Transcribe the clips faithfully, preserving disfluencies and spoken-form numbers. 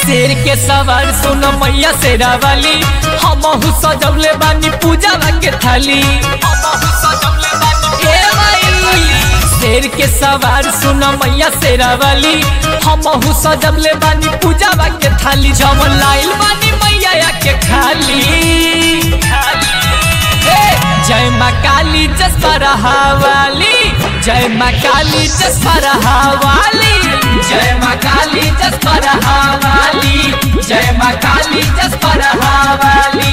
शेर के सवार सुनो मैया शेरा वाली हमहु सजौले बानी पूजा के थाली हमहु सजौले बानी ए माई शेर के सवार सुनो मैया शेरा वाली हमहु सजौले बानी पूजा के थाली जमन लाइल बानी मैया के खाली जय माँ काली जसपरा वाली जय माँ काली जसपरा वाली जय माँ काली जसपरा वाली जय माँ काली जसपरा वाली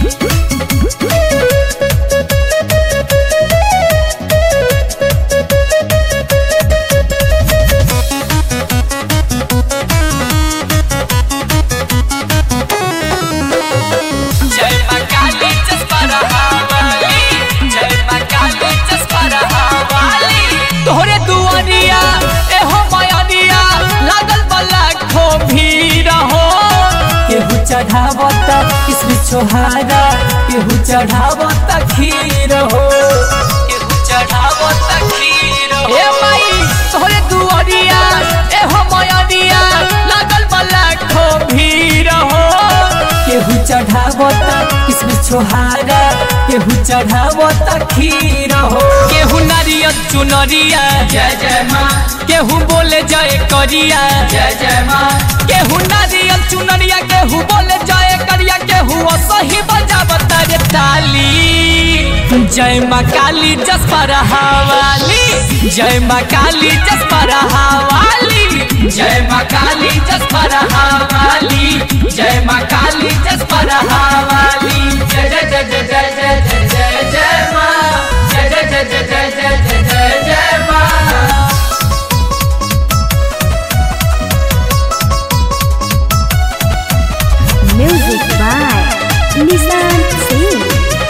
तोहरे दुआरिया एहो मायानिया लागल बला खो भीड़ हो केहू चढ़ावता किसमें छोहारा केहू चढ़ावता खीर हो केहू चढ़ावता खीर हो ए माई तोहरे दुआरिया एहो मायानिया लागल बला खो भीड़ हो केहू चढ़ावता किसमें छोहारा केहू चढ़ावता खीर हो केहू नारियल चुनरिया जय जय माँ केहू बोले जय करिया जय जय माँ केहू नारियल चुनरिया केहू बोले जय करिया केहू सही बजावता रे ताली जय माँ काली जसपरा वाली जय माँ काली जसपरा वाली जय माँ काली जसपरा वाली जय माँ काली जसपरा वाली जय जय जय जय जय जय जय जय माँ जय जय जय जय जय जय जय जय माँ Music by Nissan Singh.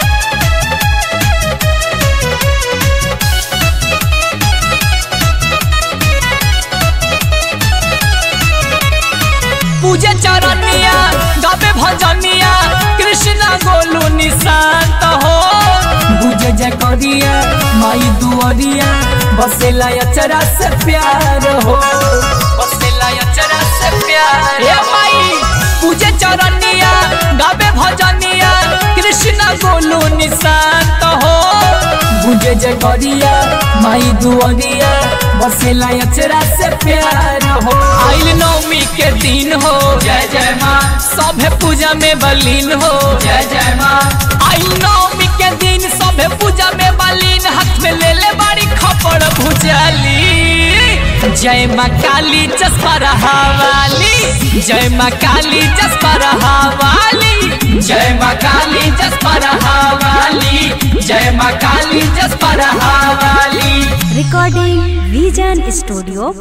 पूजे चरनिया गावे भजनिया कृष्णा गोलू निशांत हो बुझे जय करिया माई दुआरिया बसेला अचरा से प्यार हो बसेला अचरा से प्यार ए माई पूजे चरनिया गावे भजनिया कृष्णा गोलू निशांत हो बुझे जय करिया माई दुआरिया बसेला अचरा से प्यार हो आइल नवमी के दिन हो जय जय माँ सभे पूजा में बलीन हो जय जय माँ आइल नवमी के दिन सभे पूजा में बलीन हाथ में ले ले बड़ी खपड़ भुजाली जय माँ काली जसपरा वाली जय माँ काली जसपरा वाली जय माँ काली जसपरा वाली जय माँ काली जसपरा वाली Recording Vision Studio.